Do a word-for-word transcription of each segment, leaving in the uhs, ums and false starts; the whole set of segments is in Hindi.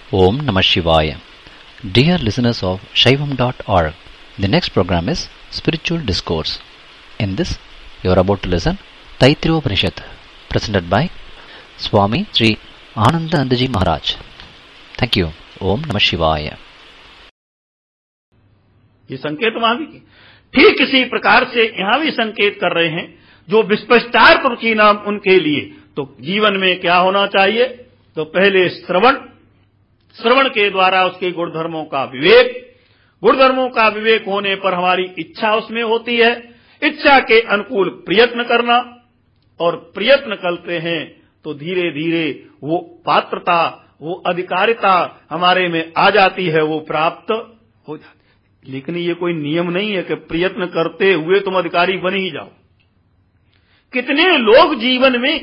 Om Namah Shivaya. Dear listeners of Shaivam dot org, the next program is Spiritual Discourse. In this, you are about to listen Taittiriya Upanishad, presented by Swami Sri Anandanandaji Maharaj. Thank you. Om Namah Shivaya. ये संकेत वहां भी ठीक इसी प्रकार से यहां भी संकेत कर रहे हैं, जो विस्पष्टार्थ रुचि नाम उनके लिए। तो जीवन में क्या होना चाहिए? तो पहले श्रवण, श्रवण के द्वारा उसके गुणधर्मों का विवेक, गुणधर्मों का विवेक होने पर हमारी इच्छा उसमें होती है, इच्छा के अनुकूल प्रयत्न करना, और प्रयत्न करते हैं तो धीरे धीरे वो पात्रता, वो अधिकारिता हमारे में आ जाती है, वो प्राप्त हो जाती है। लेकिन ये कोई नियम नहीं है कि प्रयत्न करते हुए तुम अधिकारी बन ही जाओ। कितने लोग जीवन में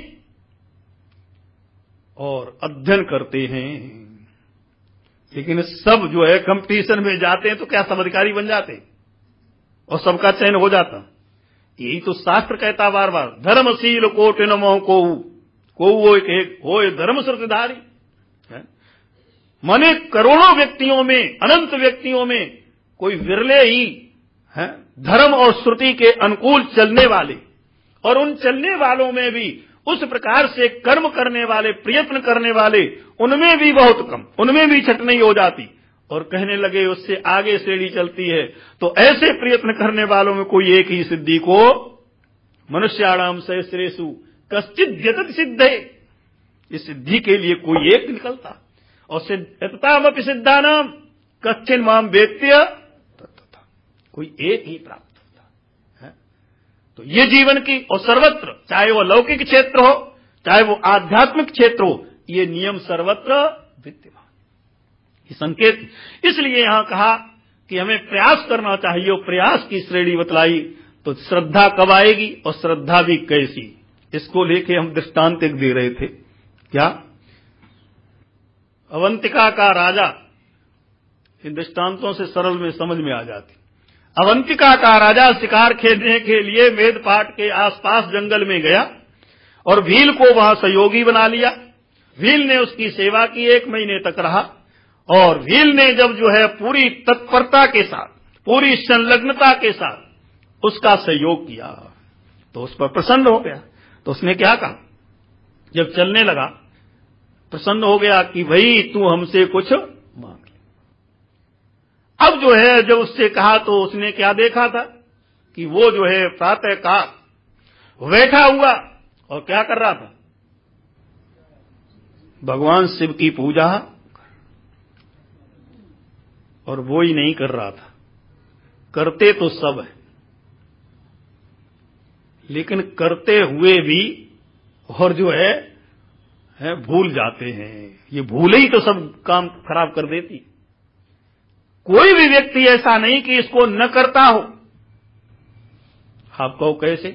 और अध्ययन करते हैं, लेकिन सब जो है कंपटीशन में जाते हैं तो क्या सब अधिकारी बन जाते हैं और सबका चयन हो जाता? यही तो शास्त्र कहता बार बार, धर्मशील कोटि न मोह को को वो एक हो धर्म श्रुतिधारी। माने करोड़ों व्यक्तियों में, अनंत व्यक्तियों में कोई विरले ही है धर्म और श्रुति के अनुकूल चलने वाले, और उन चलने वालों में भी उस प्रकार से कर्म करने वाले, प्रयत्न करने वाले, उनमें भी बहुत कम, उनमें भी छटनी हो जाती, और कहने लगे उससे आगे सीढ़ी चलती है। तो ऐसे प्रयत्न करने वालों में कोई एक ही सिद्धि को, मनुष्याणाम सहस्रेषु कश्चित् व्यतत सिद्धे, इस सिद्धि के लिए कोई एक निकलता, और सिद्धतामपि सिद्धानाम कश्चिन् माम वेत्य, कोई एक ही प्राप्त होता है। तो ये जीवन की, और सर्वत्र, चाहे वो लौकिक क्षेत्र हो, चाहे वो आध्यात्मिक क्षेत्र हो, ये नियम सर्वत्र विद्यमान। ये संकेत इसलिए यहां कहा कि हमें प्रयास करना चाहिए, और प्रयास की श्रेणी बतलाई। तो श्रद्धा कब आएगी और श्रद्धा भी कैसी, इसको लेके हम दृष्टांत एक दे रहे थे। क्या? अवंतिका का राजा, इन दृष्टांतों से सरल में समझ में आ जाती। अवंतिका का राजा शिकार खेलने के लिए मेदपाट के आसपास जंगल में गया, और भील को वहां सहयोगी बना लिया। भील ने उसकी सेवा की, एक महीने तक रहा, और भील ने जब जो है पूरी तत्परता के साथ, पूरी संलग्नता के साथ उसका सहयोग किया, तो उस पर प्रसन्न हो गया। तो उसने क्या कहा, जब चलने लगा प्रसन्न हो गया कि भाई तू हमसे कुछ मांग। अब जो है जब उससे कहा तो उसने क्या देखा था कि वो जो है प्रातः काल बैठा हुआ और क्या कर रहा था, भगवान शिव की पूजा, और वो ही नहीं कर रहा था, करते तो सब है, लेकिन करते हुए भी और जो है, है भूल जाते हैं। ये भूल ही तो सब काम खराब कर देती। कोई भी व्यक्ति ऐसा नहीं कि इसको न करता हो। आप कहो कैसे?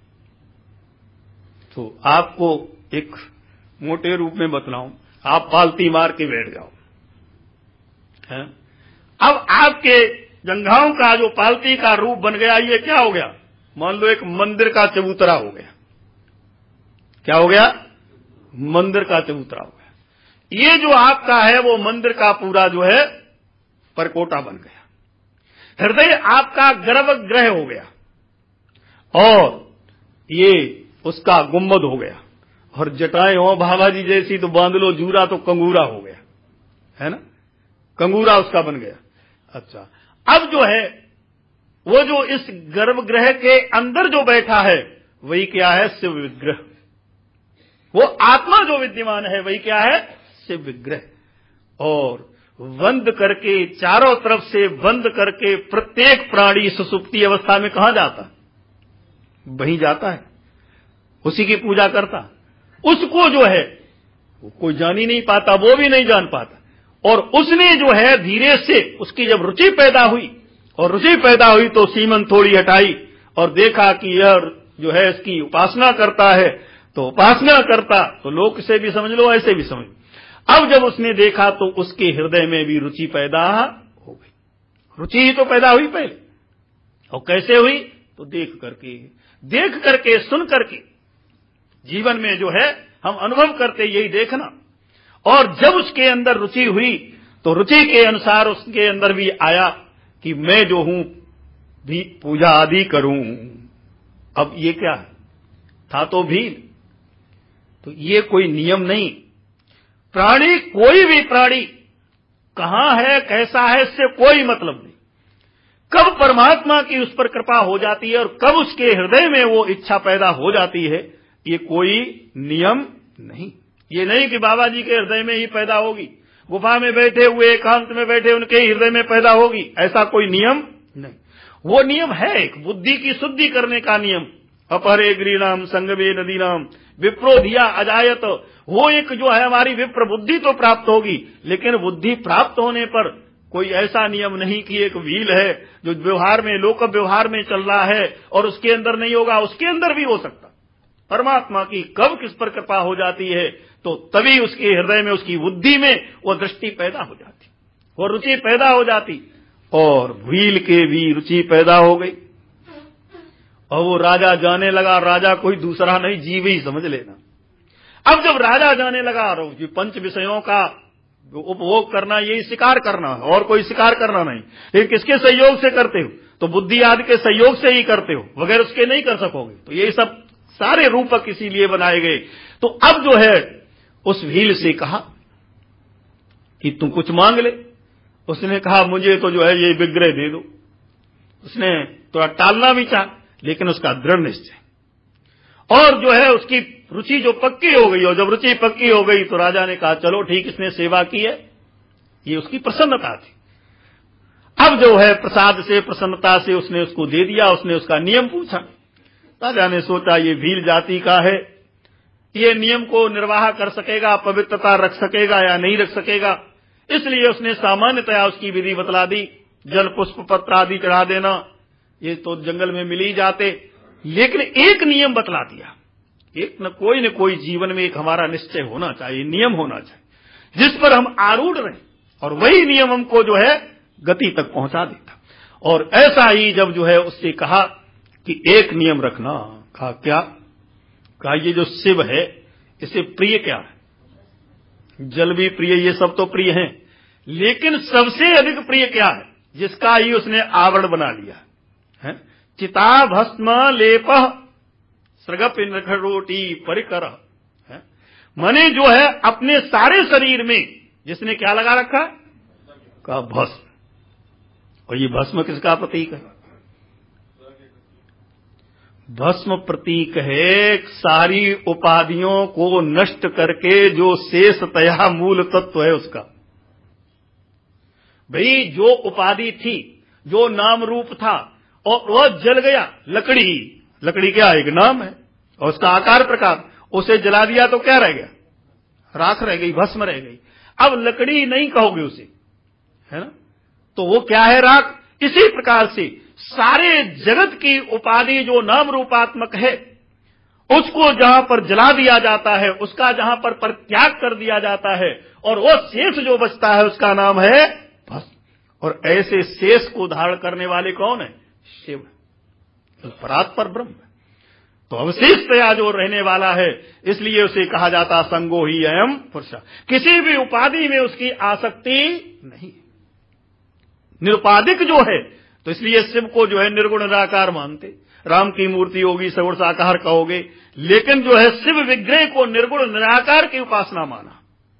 तो आपको एक मोटे रूप में बतलाऊं, आप पालती मार के बैठ जाओ, है? अब आपके जंघाओं का जो पालती का रूप बन गया, ये क्या हो गया? मान लो एक मंदिर का चबूतरा हो गया। क्या हो गया? मंदिर का चबूतरा हो गया। ये जो आपका है वो मंदिर का पूरा जो है परकोटा बन गया। हृदय आपका गर्भगृह हो गया, और ये उसका गुम्बद हो गया, और जटाएं हो भाभा जी जैसी तो बांध लो जूरा, तो कंगूरा हो गया, है ना? कंगूरा उसका बन गया। अच्छा, अब जो है वो जो इस गर्भगृह के अंदर जो बैठा है वही क्या है? शिव विग्रह। वो आत्मा जो विद्यमान है वही क्या है? शिव विग्रह। और बंद करके, चारों तरफ से बंद करके, प्रत्येक प्राणी सुसुप्ति अवस्था में कहां जाता है? वहीं जाता है, उसी की पूजा करता। उसको जो है वो कोई जान ही नहीं पाता, वो भी नहीं जान पाता। और उसने जो है धीरे से उसकी जब रुचि पैदा हुई, और रुचि पैदा हुई तो सीमन थोड़ी हटाई, और देखा कि यह जो है इसकी उपासना करता है, तो उपासना करता तो लोक से भी समझ लो, ऐसे भी समझ लो। अब जब उसने देखा तो उसके हृदय में भी रुचि पैदा हो गई। रुचि ही तो पैदा हुई पहले, और कैसे हुई? तो देख करके, देख करके, सुन करके। जीवन में जो है हम अनुभव करते यही देखना, और जब उसके अंदर रुचि हुई तो रुचि के अनुसार उसके अंदर भी आया कि मैं जो हूं भी पूजा आदि करूं। अब ये क्या है? था तो भील, तो ये कोई नियम नहीं। प्राणी, कोई भी प्राणी कहां है, कैसा है, इससे कोई मतलब नहीं। कब परमात्मा की उस पर कृपा हो जाती है और कब उसके हृदय में वो इच्छा पैदा हो जाती है, ये कोई नियम नहीं। ये नहीं कि बाबा जी के हृदय में ही पैदा होगी, गुफा में बैठे हुए एकांत में बैठे उनके हृदय में पैदा होगी, ऐसा कोई नियम नहीं। वो नियम है एक बुद्धि की शुद्धि करने का नियम। अपहरे गिरीनाम संगमे नदीनाम विप्रो धिया अजायत। वो एक जो है हमारी विप्र बुद्धि तो प्राप्त होगी, लेकिन बुद्धि प्राप्त होने पर कोई ऐसा नियम नहीं कि एक व्हील है जो व्यवहार में, लोक व्यवहार में चल रहा है और उसके अंदर नहीं होगा, उसके अंदर भी हो सकता। परमात्मा की कब किस पर कृपा हो जाती है तो तभी उसके हृदय में, उसकी बुद्धि में वो दृष्टि पैदा हो जाती, वो रुचि पैदा हो जाती। और व्हील के भी रुचि पैदा हो गई और वो राजा जाने लगा। राजा कोई दूसरा नहीं, जीव ही समझ लेना। अब जब राजा जाने लगा, और पंच विषयों का उपभोग करना, यही शिकार करना, और कोई शिकार करना नहीं। लेकिन किसके सहयोग से करते हो? तो बुद्धि आदि के सहयोग से ही करते हो, बगैर उसके नहीं कर सकोगे। तो यही सब सारे रूपक इसीलिए बनाए गए। तो अब जो है उस भील से कहा कि तुम कुछ मांग ले। उसने कहा मुझे तो जो है ये विग्रह दे दो। उसने थोड़ा टालना भी चाहा, लेकिन उसका दृढ़ निश्चय, और जो है उसकी रुचि जो पक्की हो गई, और जब रुचि पक्की हो गई तो राजा ने कहा चलो ठीक, इसने सेवा की है, ये उसकी प्रसन्नता थी। अब जो है प्रसाद से, प्रसन्नता से उसने उसको दे दिया। उसने उसका नियम पूछा। राजा ने सोचा ये भील जाति का है, ये नियम को निर्वाह कर सकेगा, पवित्रता रख सकेगा या नहीं रख सकेगा। इसलिए उसने सामान्यतया उसकी विधि बतला दी। जल पुष्प पत्र आदि चढ़ा देना, ये तो जंगल में मिल ही जाते, लेकिन एक नियम बतला दिया। एक न कोई न कोई जीवन में एक हमारा निश्चय होना चाहिए, नियम होना चाहिए, जिस पर हम आरूढ़ रहें, और वही नियम हमको जो है गति तक पहुंचा देता। और ऐसा ही जब जो है उससे कहा कि एक नियम रखना। कहा क्या? कहा ये जो शिव है इसे प्रिय क्या है? जल भी प्रिय, ये सब तो प्रिय हैं, लेकिन सबसे अधिक प्रिय क्या है? जिसका ही उसने आवरण बना लिया है। चिता भस्म लेप सृगप नखरोटी परिकर है। माने जो है अपने सारे शरीर में जिसने क्या लगा रखा है? का भस्म। और ये भस्म किसका प्रतीक है? भस्म प्रतीक है सारी उपाधियों को नष्ट करके जो शेषतया मूल तत्व है उसका। भाई जो उपाधि थी, जो नाम रूप था, और वह जल गया। लकड़ी, लकड़ी क्या एक नाम है, और उसका आकार प्रकार, उसे जला दिया तो क्या रह गया? राख रह गई, भस्म रह गई। अब लकड़ी नहीं कहोगे उसे, है ना? तो वो क्या है? राख। इसी प्रकार से सारे जगत की उपाधि जो नाम रूपात्मक है, उसको जहां पर जला दिया जाता है, उसका जहां पर परित्याग कर दिया जाता है, और वो शेष जो बचता है उसका नाम है भस्म। और ऐसे शेष को धारण करने वाले कौन है? शिव, परात्पर ब्रह्म। तो अवशेषतया जो रहने वाला है, इसलिए उसे कहा जाता संगो ही अयम पुरुष। किसी भी उपाधि में उसकी आसक्ति नहीं, निरुपाधिक जो है। तो इसलिए शिव को जो है निर्गुण निराकार मानते। राम की मूर्ति होगी सगुण साकार कहोगे, लेकिन जो है शिव विग्रह को निर्गुण निराकार की उपासना माना,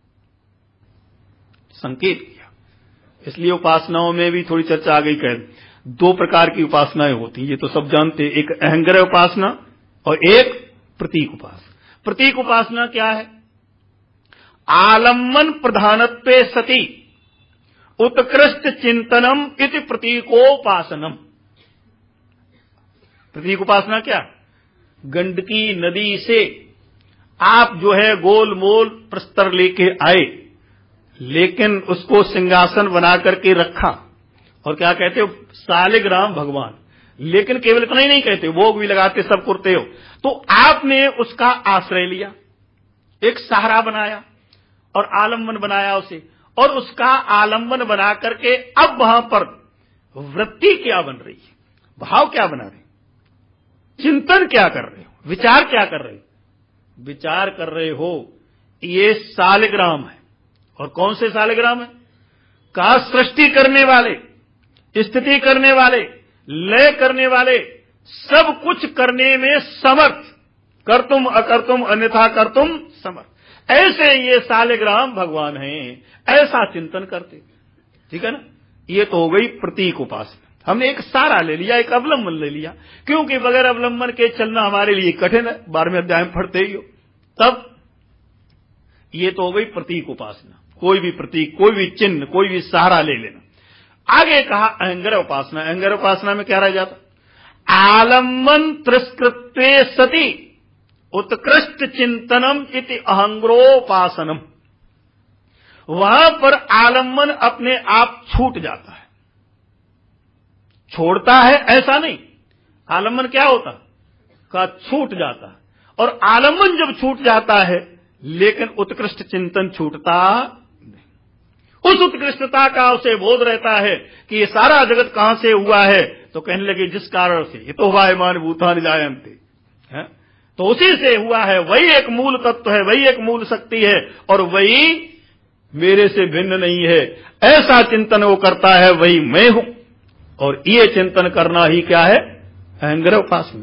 संकेत किया। इसलिए उपासनाओं में भी थोड़ी चर्चा आ गई। कह दो प्रकार की उपासनाएं होती, ये तो सब जानते, एक अहंग्रह उपासना और एक प्रतीक उपासना। प्रतीक उपासना क्या है? आलम्बन प्रधानत्वे सती उत्कृष्ट चिंतनम इति प्रतीकोपासनम। प्रतीक उपासना क्या? गंडकी नदी से आप जो है गोल मोल प्रस्तर लेके आए, लेकिन उसको सिंहासन बना करके रखा, और क्या कहते हो? सालिग्राम भगवान। लेकिन केवल इतना ही नहीं कहते, भोग भी लगाते, सब करते हो। तो आपने उसका आश्रय लिया, एक सहारा बनाया और आलम्बन बनाया उसे, और उसका आलंबन बना करके अब वहां पर वृत्ति क्या बन रही है, भाव क्या बना रहे, चिंतन क्या कर रहे हो, विचार क्या कर रहे हो? विचार कर रहे हो ये सालिग्राम है, और कौन से सालिग्राम है? कहा सृष्टि करने वाले, स्थिति करने वाले, लय करने वाले, सब कुछ करने में समर्थ, कर तुम अकर तुम अन्यथा कर तुम समर्थ, ऐसे ये सालिग्राम भगवान हैं, ऐसा चिंतन करते। ठीक है ना? ये तो हो गई प्रतीक उपासना। हमने एक सारा ले लिया, एक अवलंबन ले लिया, क्योंकि बगैर अवलंबन के चलना हमारे लिए कठिन है, बारहवें अध्याय में पढ़ते ही हो। तब ये तो हो गई प्रतीक उपासना, कोई भी प्रतीक, कोई भी चिन्ह, कोई भी सहारा ले लेना। आगे कहा अहंग्रह उपासना। अहंग्रह उपासना में क्या रह जाता? आलम्बन तिरस्कृत्वे सति उत्कृष्ट चिंतनम इति अहंग्रोपासनम। वहां पर आलम्बन अपने आप छूट जाता है, छोड़ता है ऐसा नहीं। आलम्बन क्या होता? का छूट जाता है। और आलम्बन जब छूट जाता है, लेकिन उत्कृष्ट चिंतन छूटता नहीं। उस उत्कृष्टता का उसे बोध रहता है कि ये सारा जगत कहां से हुआ है, तो कहने लगे जिस कारण से, ये तो वायमान भूतानि जायन्ते, है तो उसी से हुआ है, वही एक मूल तत्व है, वही एक मूल शक्ति है, और वही मेरे से भिन्न नहीं है। ऐसा चिंतन वो करता है, वही मैं हूं। और ये चिंतन करना ही क्या है? अहंग्रह उपासना।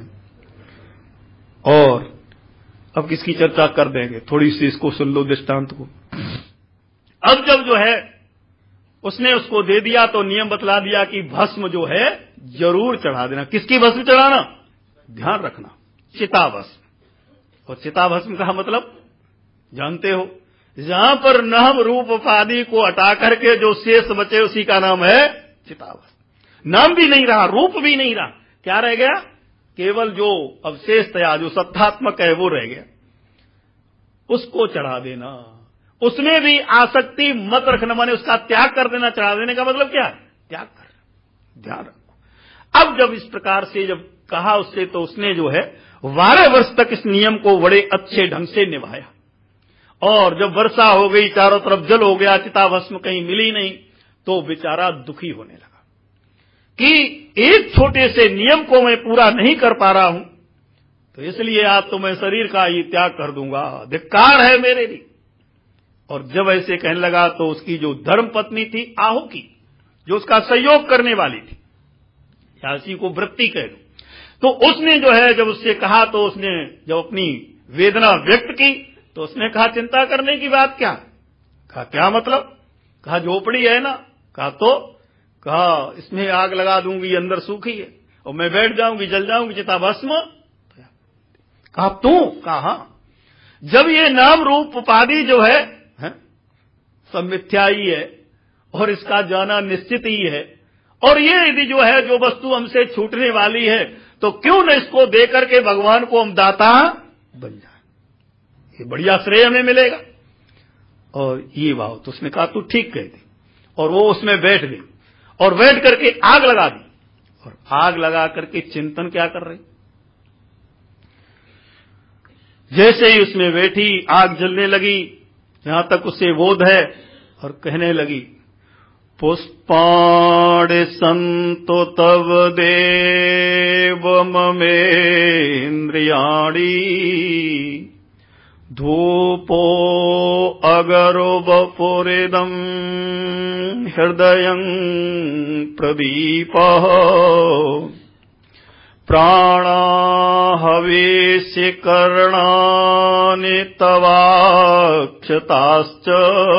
और अब किसकी चर्चा कर देंगे, थोड़ी सी इसको सुन लो दृष्टांत को। अब जब जो है उसने उसको दे दिया, तो नियम बतला दिया कि भस्म जो है जरूर चढ़ा देना। किसकी भस्म चढ़ाना? ध्यान रखना, चिता भस्म। और चिता भस्म का मतलब जानते हो, जहां पर नाम रूप उपाधि को हटा करके जो शेष बचे, उसी का नाम है चिता भस्म। नाम भी नहीं रहा, रूप भी नहीं रहा, क्या रह गया? केवल जो अवशेष था, जो सत्तात्मक है, वो रह गया। उसको चढ़ा देना, उसमें भी आसक्ति मत रखना, माने उसका त्याग कर देना। चढ़ा देने का मतलब क्या? त्याग कर, ध्यान रखो। अब जब इस प्रकार से जब कहा उससे, तो उसने जो है बारह वर्ष तक इस नियम को बड़े अच्छे ढंग से निभाया। और जब वर्षा हो गई, चारों तरफ जल हो गया, चिता भस्म कहीं मिली नहीं, तो बेचारा दुखी होने लगा कि एक छोटे से नियम को मैं पूरा नहीं कर पा रहा हूं, तो इसलिए आज तो मैं शरीर का ही त्याग कर दूंगा, धिक्कार है मेरे लिए। और जब ऐसे कहने लगा, तो उसकी जो धर्म पत्नी थी आहुति, जो उसका सहयोग करने वाली थी, या इसी को वृत्ति कह दो, तो उसने जो है जब उससे कहा, तो उसने जब अपनी वेदना व्यक्त की, तो उसने कहा चिंता करने की बात क्या? कहा क्या मतलब? कहा झोपड़ी है ना। कहा तो? कहा इसमें आग लगा दूंगी, अंदर सूखी है, और मैं बैठ जाऊंगी, जल जाऊंगी, चिता भस्म। कहा तू? कहा जब ये नाम रूप उपाधि जो है, है सब मिथ्या ही है, और इसका जाना निश्चित ही है, और ये यदि जो है जो वस्तु हमसे छूटने वाली है, तो क्यों न इसको दे करके भगवान को हम दाता बन जाए, ये बढ़िया श्रेय हमें मिलेगा। और ये भाव तो उसने कहा तू ठीक कह दी, और वो उसमें बैठ गई, और बैठ करके आग लगा दी। और आग लगा करके चिंतन क्या कर रही? जैसे ही उसमें बैठी, आग जलने लगी, यहां तक उसे बोध है, और कहने लगी पुष्पाणि सन्तो तव देव ममेन्द्रियाणि धूपो अगरो वपुरिदं हृदयं प्रदीपः प्राणाहवेस्य कर्णानि तवाक्षताश्च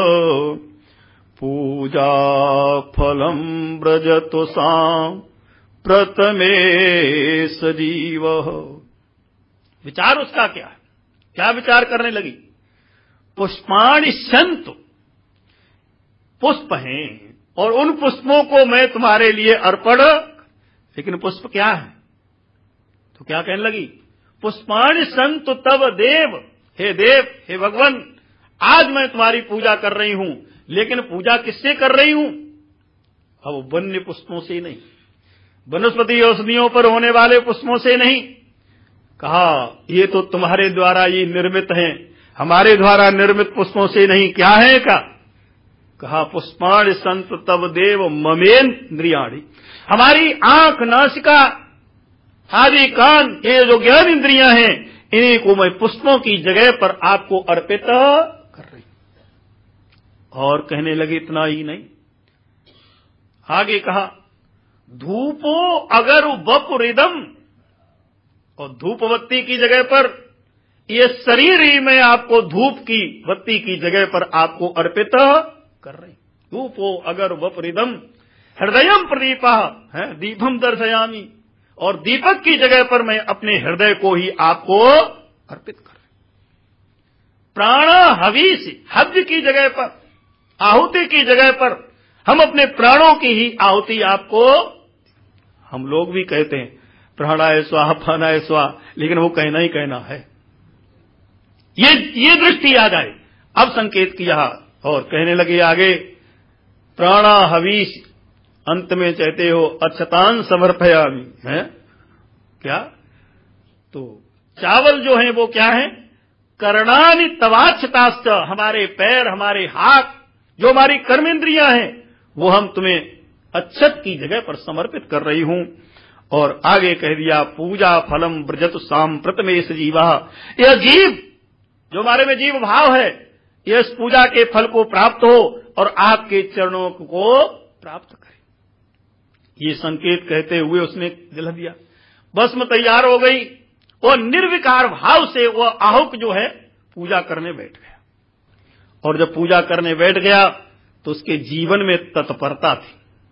पूजा फलम व्रजतु सां प्रथमे सजीव। विचार उसका क्या है? क्या विचार करने लगी? पुष्पाणि सन्तु, पुष्प हैं, और उन पुष्पों को मैं तुम्हारे लिए अर्पण। लेकिन पुष्प क्या है? तो क्या कहने लगी? पुष्पाणि सन्तु तव देव, हे देव, हे भगवान, आज मैं तुम्हारी पूजा कर रही हूं, लेकिन पूजा किससे कर रही हूं? अब वन्य पुष्पों से नहीं, वनस्पति औषधियों पर होने वाले पुष्पों से नहीं। कहा ये तो तुम्हारे द्वारा ये निर्मित हैं, हमारे द्वारा निर्मित पुष्पों से नहीं। क्या है का? कहा पुष्पाणि सन्तु तव देव ममेन्द्रियाणि, हमारी आंख, नासिका आदि कान, ये जो ज्ञान इंद्रियां हैं, इन्हीं को मैं पुष्पों की जगह पर आपको अर्पित कर रही। और कहने लगे इतना ही नहीं, आगे कहा धूपो अगर वपुरिदम, और धूप बत्ती की जगह पर ये शरीर ही मैं आपको धूप की बत्ती की जगह पर आपको अर्पित कर रही। धूपो अगर वपुरिदम हृदयम प्रदीपा है दीपम दर्शयामी, और दीपक की जगह पर मैं अपने हृदय को ही आपको अर्पित कर रही। प्राण हवीस, हव्य की जगह पर, आहुति की जगह पर हम अपने प्राणों की ही आहुति आपको, हम लोग भी कहते हैं प्राणाय स्वाहा पानाय स्वाहा, लेकिन वो कहना ही कहना है। ये ये दृष्टि आ जाए। अब संकेत किया और कहने लगे आगे प्राणा हवीस, अंत में कहते हो अक्षतान समर्पयामि, है क्या? तो चावल जो है वो क्या है? कर्णानि तवाक्षताश्च, हमारे पैर हमारे हाथ जो हमारी कर्मेंद्रियां हैं वो हम तुम्हें अक्षत की जगह पर समर्पित कर रही हूं। और आगे कह दिया पूजा फलम ब्रजतु सांप्रतमेश जीवा, यह जीव जो हमारे में जीव भाव है ये इस पूजा के फल को प्राप्त हो और आपके चरणों को प्राप्त करे। ये संकेत कहते हुए उसने दिला दिया, भस्म तैयार हो गई और निर्विकार भाव से वह आहुक जो है पूजा करने बैठ गया। और जब पूजा करने बैठ गया तो उसके जीवन में तत्परता थी।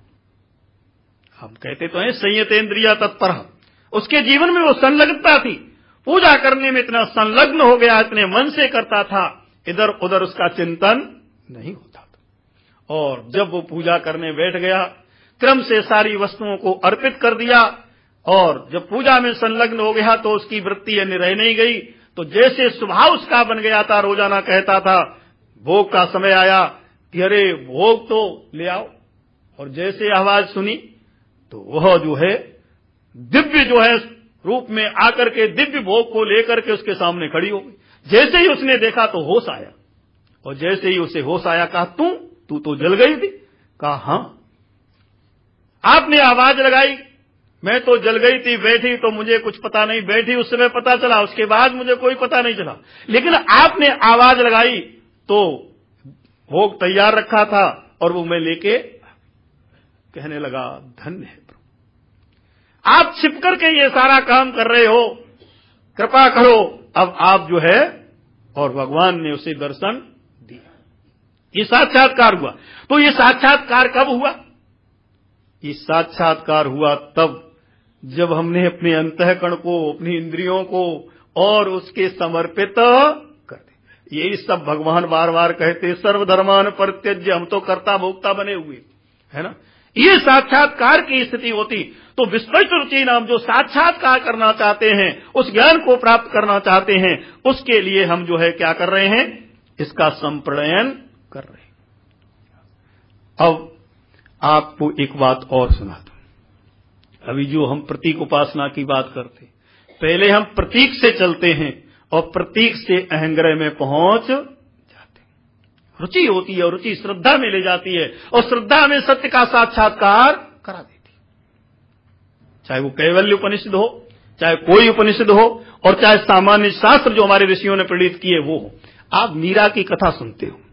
हम कहते तो हैं संयतेन्द्रिया तत्पर, उसके जीवन में वो संलग्नता थी। पूजा करने में इतना संलग्न हो गया, इतने मन से करता था, इधर उधर उसका चिंतन नहीं होता था। और जब वो पूजा करने बैठ गया क्रम से सारी वस्तुओं को अर्पित कर दिया, और जब पूजा में संलग्न हो गया तो उसकी वृत्ति अन्य रह नहीं गई। तो जैसे स्वभाव उसका बन गया था, रोजाना कहता था भोग का समय आया कि अरे भोग तो ले आओ, और जैसे आवाज सुनी तो वह जो है दिव्य जो है रूप में आकर के दिव्य भोग को लेकर के उसके सामने खड़ी हो गई। जैसे ही उसने देखा तो होश आया, और जैसे ही उसे होश आया कहा तू तू तो जल गई थी। कहा हां, आपने आवाज लगाई, मैं तो जल गई थी, बैठी तो मुझे कुछ पता नहीं, बैठी उस समय पता चला, उसके बाद मुझे कोई पता नहीं चला, लेकिन आपने आवाज लगाई तो भोग तैयार रखा था और वो मैं लेके कहने लगा धन्य है प्रभु, आप छिप करके ये सारा काम कर रहे हो, कृपा करो। अब आप जो है, और भगवान ने उसे दर्शन दिया, ये साक्षात्कार हुआ। तो ये साक्षात्कार कब हुआ? ये साक्षात्कार हुआ तब जब हमने अपने अंतःकरण को, अपनी इंद्रियों को और उसके समर्पित कर दे। यही सब भगवान बार बार कहते सर्वधर्मान परित्यज्य, हम तो कर्ता भोक्ता बने हुए है ना। ये साक्षात्कार की स्थिति होती तो विस्पष्ट रुचि नाम जो साक्षात्कार करना चाहते हैं, उस ज्ञान को प्राप्त करना चाहते हैं, उसके लिए हम जो है क्या कर रहे हैं, इसका संप्रणयन कर रहे हैं। अब आपको एक बात और सुना दूं। अभी जो हम प्रतीक उपासना की बात करते, पहले हम प्रतीक से चलते हैं और प्रतीक से अहंग्रह में पहुंच जाते हैं। रुचि होती है और रुचि श्रद्धा में ले जाती है, और श्रद्धा में सत्य का साक्षात्कार करा देती है। चाहे वो कैवल्य उपनिषद हो, चाहे कोई उपनिषद हो, और चाहे सामान्य शास्त्र जो हमारे ऋषियों ने प्रेरित किए वो हो। आप मीरा की कथा सुनते हो,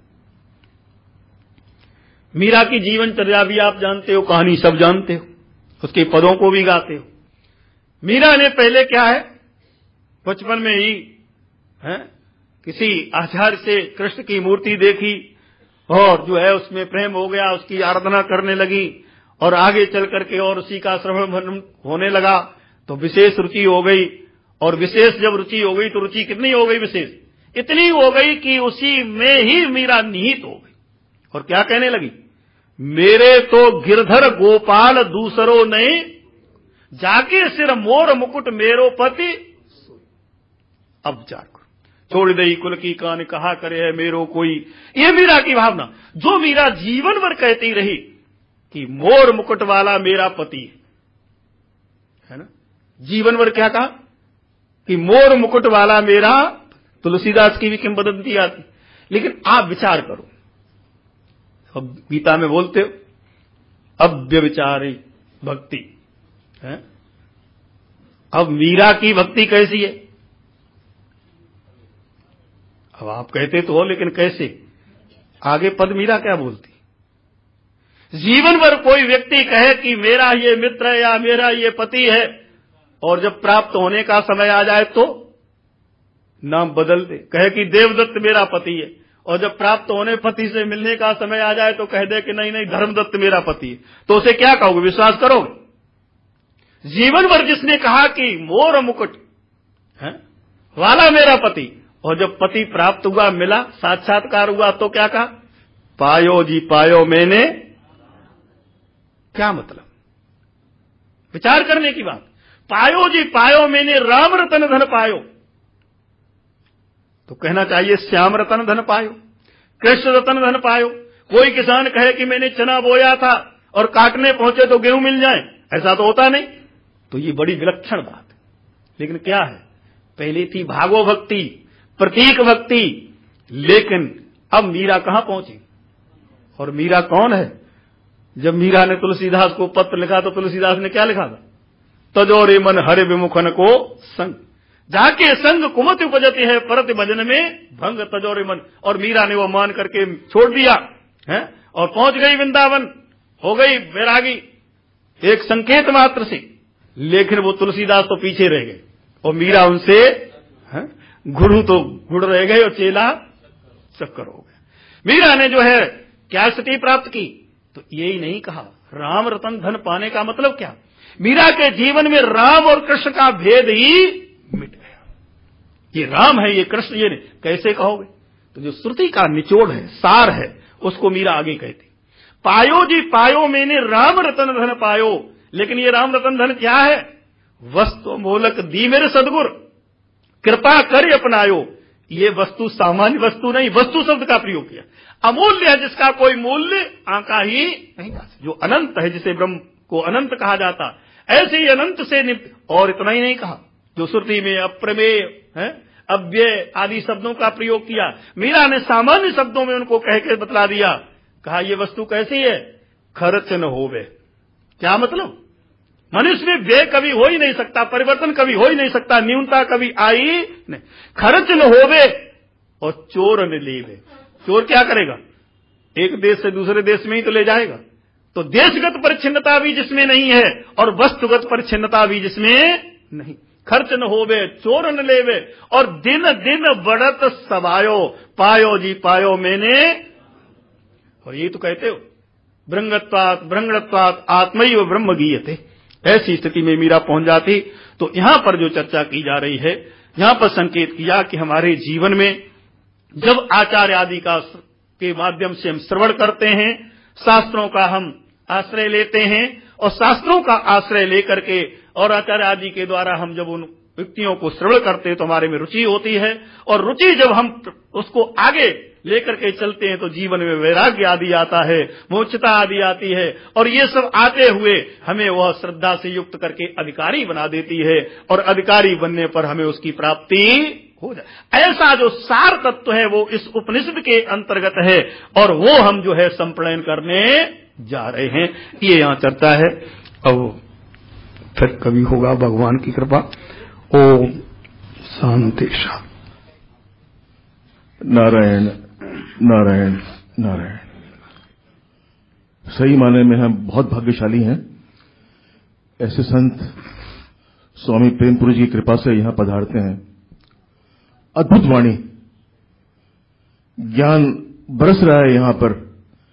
मीरा की जीवनचर्या भी आप जानते हो, कहानी सब जानते हो, उसके पदों को भी गाते हो। मीरा ने पहले क्या है, बचपन में ही है किसी आचार्य से कृष्ण की मूर्ति देखी और जो है उसमें प्रेम हो गया, उसकी आराधना करने लगी, और आगे चल करके और उसी का श्रवण मनन होने लगा तो विशेष रुचि हो गई। और विशेष जब रुचि हो गई तो रुचि कितनी हो गई, विशेष इतनी हो गई कि उसी में ही मीरा निहित हो गई। और क्या कहने लगी, मेरे तो गिरधर गोपाल दूसरो नहीं, जाके सिर मोर मुकुट मेरो पति। अब जाकर छोड़ दई कुल की कान कहा करे है मेरो कोई। ये मीरा की भावना जो मीरा जीवन भर कहती रही कि मोर मुकुट वाला मेरा पति है ना। जीवन भर क्या कहा कि मोर मुकुट वाला मेरा, तुलसीदास की भी किंवदंती आती। लेकिन आप विचार करो, अब गीता में बोलते हो अव्यभिचारी भक्ति है। अब मीरा की भक्ति कैसी है? अब आप कहते तो हो, लेकिन कैसे? आगे पद मीरा क्या बोलती? जीवन भर कोई व्यक्ति कहे कि मेरा ये मित्र है या मेरा ये पति है, और जब प्राप्त होने का समय आ जाए तो नाम बदल दे, कहे कि देवदत्त मेरा पति है, और जब प्राप्त होने पति से मिलने का समय आ जाए तो कह दे कि नहीं नहीं धर्मदत्त मेरा पति है, तो उसे क्या कहोगे? विश्वास करोगे? जीवन भर जिसने कहा कि मोर मुकुट है वाला मेरा पति, और जब पति प्राप्त हुआ, मिला, साक्षात्कार हुआ, तो क्या कहा? पायो जी पायो मैंने। क्या मतलब? विचार करने की बात। पायो जी पायो मैंने राम रतन धन पायो, तो कहना चाहिए श्याम रतन धन पायो, कृष्ण रतन धन पायो। कोई किसान कहे कि मैंने चना बोया था और काटने पहुंचे तो गेहूं मिल जाए, ऐसा तो होता नहीं। तो ये बड़ी विलक्षण बात है। लेकिन क्या है, पहले थी भागो भक्ति, प्रतीक भक्ति, लेकिन अब मीरा कहां पहुंची? और मीरा कौन है? जब मीरा ने तुलसीदास को पत्र लिखा तो तुलसीदास ने क्या लिखा था? तजोरे मन हरे विमुखन को संग, जाके संग कुमति उपजती है परति भजन में भंग तजोरे मन। और मीरा ने वो मान करके छोड़ दिया है और पहुंच गई वृंदावन, हो गई वैरागी एक संकेत मात्र से। लेकिन वो तुलसीदास तो पीछे रह गए और मीरा उनसे गुरु तो गुड़ रह गए और चेला चक्कर हो गए। मीरा ने जो है क्या स्थिति प्राप्त की? तो यही नहीं कहा राम रतन धन पाने का मतलब क्या? मीरा के जीवन में राम और कृष्ण का भेद ही मिट गया। ये राम है, ये कृष्ण, ये नहीं। कैसे कहोगे? तो जो श्रुति का निचोड़ है, सार है, उसको मीरा आगे कहती। पायो जी पायो मैंने राम रतन धन पायो। लेकिन ये राम रतन धन क्या है? वस्तु मोलक दी मेरे सदगुर, कृपा कर अपनायो। ये वस्तु सामान्य वस्तु नहीं, वस्तु शब्द का प्रयोग किया। अमूल्य है, जिसका कोई मूल्य आंका ही नहीं जा सकता। जो अनंत है, जिसे ब्रह्म को अनंत कहा जाता, ऐसे ही अनंत से निप्त। और इतना ही नहीं कहा, जो श्रुति में अप्रमेय है, अव्यय आदि शब्दों का प्रयोग किया, मीरा ने सामान्य शब्दों में उनको कह के बतला दिया। कहा ये वस्तु कैसी है? खर्च न होवे। क्या मतलब? मनुष्य में व्यय कभी हो ही नहीं सकता, परिवर्तन कभी हो ही नहीं सकता, न्यूनता कभी आई नहीं। खर्च न होवे और चोर न लेवे। चोर क्या करेगा? एक देश से दूसरे देश में ही तो ले जाएगा। तो देशगत परिच्छिन्नता भी जिसमें नहीं है और वस्तुगत परिच्छिन्नता भी जिसमें नहीं। खर्च न होवे चोर न लेवे और दिन दिन बढ़त सवायो, पायो जी पायो मैंने। और ये तो कहते हो भृंगत्वात् भृंगणत्वात् आत्मैव ब्रह्म गीयते। ऐसी स्थिति में मीरा पहुंच जाती। तो यहां पर जो चर्चा की जा रही है, यहां पर संकेत किया कि हमारे जीवन में जब आचार्य आदि का के माध्यम से हम श्रवण करते हैं, शास्त्रों का हम आश्रय लेते हैं और शास्त्रों का आश्रय लेकर के और आचार्य आदि के द्वारा हम जब उन व्यक्तियों को श्रवण करते हैं तो हमारे में रुचि होती है। और रुचि जब हम उसको आगे लेकर के चलते हैं तो जीवन में वैराग्य आदि आता है, मोक्षता आदि आती है। और ये सब आते हुए हमें वह श्रद्धा से युक्त करके अधिकारी बना देती है और अधिकारी बनने पर हमें उसकी प्राप्ति हो जाए। ऐसा जो सार तत्व है वो इस उपनिषद के अंतर्गत है और वो हम जो है संप्रणयन करने जा रहे हैं। ये यहाँ चर्चा है। अब फिर कभी होगा भगवान की कृपा। ओम शांति शांति। नारायण नारायण नारायण। सही माने में हम बहुत भाग्यशाली हैं। ऐसे संत स्वामी प्रेमपुरी जी की कृपा से यहां पधारते हैं। अद्भुत वाणी, ज्ञान बरस रहा है यहां पर।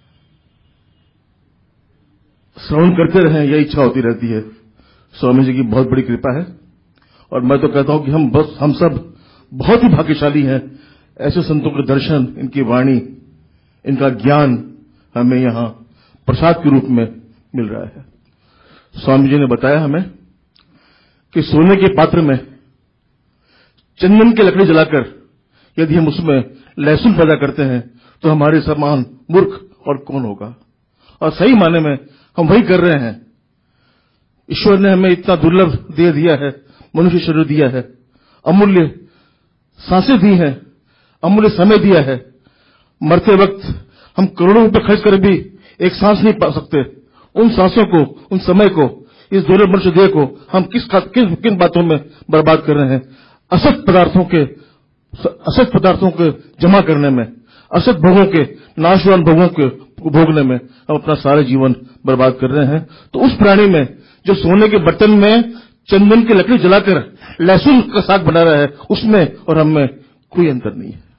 श्रवण करते रहें, यही इच्छा होती रहती है। स्वामी जी की बहुत बड़ी कृपा है और मैं तो कहता हूं कि हम बस हम सब बहुत ही भाग्यशाली हैं। ऐसे संतों के दर्शन, इनकी वाणी, इनका ज्ञान हमें यहां प्रसाद के रूप में मिल रहा है। स्वामी जी ने बताया हमें कि सोने के पात्र में चंदन की लकड़ी जलाकर यदि हम उसमें लहसुन पैदा करते हैं तो हमारे समान मूर्ख और कौन होगा। और सही माने में हम वही कर रहे हैं। ईश्वर ने हमें इतना दुर्लभ दे दिया है, मनुष्य शरीर दिया है, अमूल्य सांसें दी हैं, अमूल्य समय दिया है। मरते वक्त हम करोड़ों रुपए खर्च कर भी एक सांस नहीं पा सकते। उन सांसों को, उन समय को, इस दुर्लभ मनुष्य देह को हम किस किन किन बातों में बर्बाद कर रहे हैं? असत पदार्थों के असत पदार्थों के जमा करने में, असत भोगों के, नाशवान भोगों के भोगने में हम अपना सारा जीवन बर्बाद कर रहे हैं। तो उस प्राणी में जो सोने के बर्तन में चंदन की लकड़ी जलाकर लहसुन का साग बना रहा है, उसमें और हम में कोई अंतर नहीं है।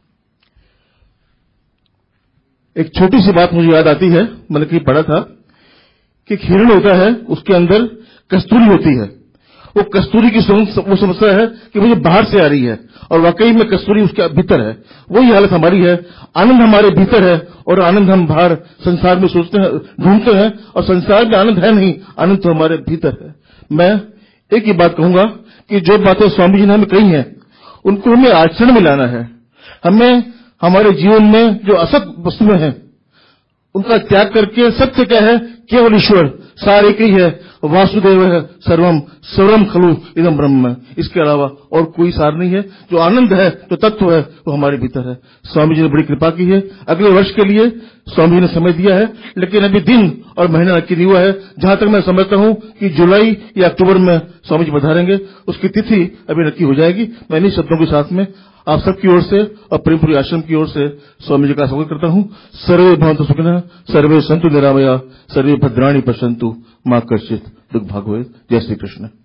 एक छोटी सी बात मुझे याद आती है, मैंने कहीं पढ़ा था कि एक हिरण होता है, उसके अंदर कस्तूरी होती है। वो कस्तूरी की वो समस्या है कि मुझे बाहर से आ रही है, और वाकई में कस्तूरी उसके भीतर है। वही हालत हमारी है। आनंद हमारे भीतर है और आनंद हम बाहर संसार में सोचते हैं, ढूंढते हैं, और संसार में आनंद है नहीं, आनंद तो हमारे भीतर है। मैं एक ही बात कहूंगा कि जो बातें स्वामी जी ने हमें कही हैं, उनको हमें आचरण में लाना है। हमें हमारे जीवन में जो असत वस्तुएं हैं उनका त्याग करके सत्य क्या है, केवल ईश्वर, सार एक ही है, वासुदेव है सर्वम सर्वम खलु इदम ब्रह्म। इसके अलावा और कोई सार नहीं है। जो आनंद है, जो तत्व है, वो हमारे भीतर है। स्वामी जी ने बड़ी कृपा की है। अगले वर्ष के लिए स्वामी जी ने समय दिया है, लेकिन अभी दिन और महीना नक्की नहीं हुआ है। जहां तक मैं समझता हूं कि जुलाई या अक्टूबर में स्वामी जी पधारेंगे, उसकी तिथि अभी नक्की हो जाएगी। मैं इन्हीं शब्दों के साथ में आप सबकी ओर से और प्रेमपुरी आश्रम की ओर से स्वामी जी का स्वागत करता हूं। सर्वे भवन्तु सुखिनः, सर्वे सन्तु निरामया, सर्वे भद्राणि पश्यन्तु, मां कश्चित् दुःख भाग् भवेत्। जय श्री कृष्ण।